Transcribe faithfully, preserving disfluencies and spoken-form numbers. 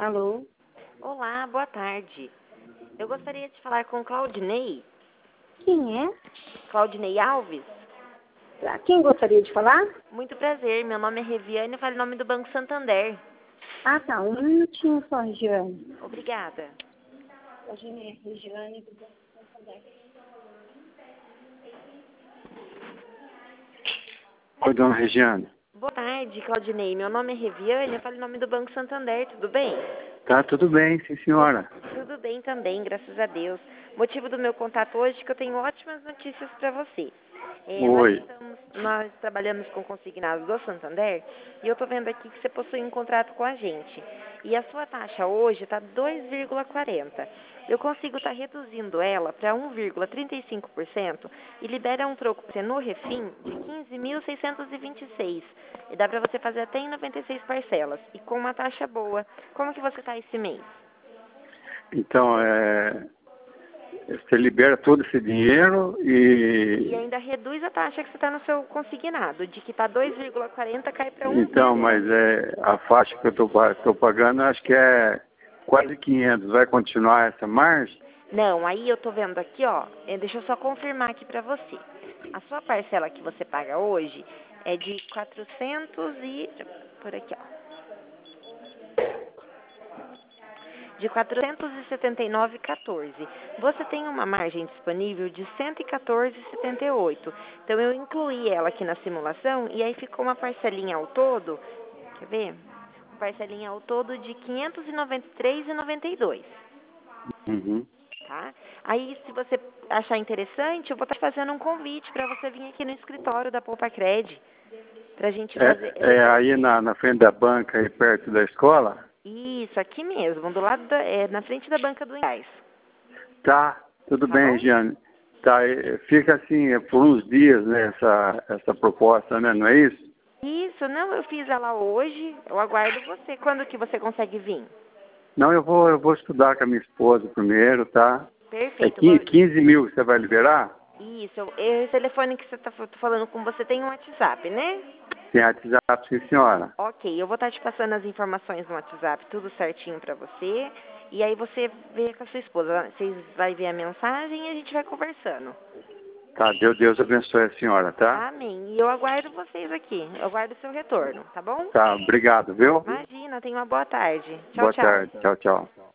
Alô? Olá, boa tarde. Eu gostaria de falar com Claudinei. Quem é? Claudinei Alves? Ah, quem gostaria de falar? Muito prazer, meu nome é Reviane e falo em nome do Banco Santander. Ah, tá. Um minutinho só, Regiane. Obrigada. Regiane, Regiane do Banco Santander. Oi, dona Regiane. Boa tarde, Claudinei. Meu nome é Reviane e falo em nome do Banco Santander. Tudo bem? Tá tudo bem, sim, senhora. Tudo bem também, graças a Deus. Motivo do meu contato hoje é que eu tenho ótimas notícias para você. É, nós, Oi. estamos, nós trabalhamos com consignados do Santander e eu estou vendo aqui que você possui um contrato com a gente. E a sua taxa hoje está dois vírgula quarenta. Eu consigo estar reduzindo ela para um vírgula trinta e cinco por cento e libera um troco para você no Refim de quinze mil seiscentos e vinte e seis. E dá para você fazer até em noventa e seis parcelas e com uma taxa boa. Como que você está esse mês? Então, é, você libera todo esse dinheiro E e... ainda reduz a taxa que você está no seu consignado. De que está dois vírgula quarenta cai para um Então, vírgula. mas é, a faixa que eu estou pagando, acho que é quase quinhentos. Vai continuar essa margem? Não, aí eu tô vendo aqui, ó. eh, Deixa eu só confirmar aqui para você. A sua parcela que você paga hoje é de quatrocentos e... Por aqui, ó. De quatrocentos e setenta e nove vírgula quatorze. Você tem uma margem disponível de cento e quatorze vírgula setenta e oito. Então eu incluí ela aqui na simulação e aí ficou uma parcelinha ao todo. Quer ver? Uma parcelinha ao todo de quinhentos e noventa e três vírgula noventa e dois. Uhum. Tá? Aí, se você achar interessante, eu vou estar fazendo um convite para você vir aqui no escritório da Poupa Cred, para a gente fazer... É, é aí na, na frente da banca, aí perto da escola? Isso, aqui mesmo, do lado da, é, na frente da banca do Gás. Tá, tudo Tá bem, bom? Regiane. Tá, é, fica assim, é, por uns dias, né, essa, essa proposta, né, não é isso? Isso, não, eu fiz ela hoje, eu aguardo você. Quando que você consegue vir? Não, eu vou, eu vou estudar com a minha esposa primeiro, tá? É Perfeito. quin- vou- quinze mil que você vai liberar? Isso, eu- esse telefone que você está falando com você tem um WhatsApp, né? Tem WhatsApp, sim, senhora. Ok, eu vou estar te passando as informações no WhatsApp, tudo certinho pra você. E aí você vê com a sua esposa. Vocês vai ver a mensagem e a gente vai conversando. Tá, Deus, Deus abençoe a senhora, tá? Amém. E eu aguardo vocês aqui. Eu aguardo o seu retorno, tá bom? Tá, obrigado, viu? Imagina, tenha uma boa tarde. Tchau, Boa tchau. tarde, tchau, tchau.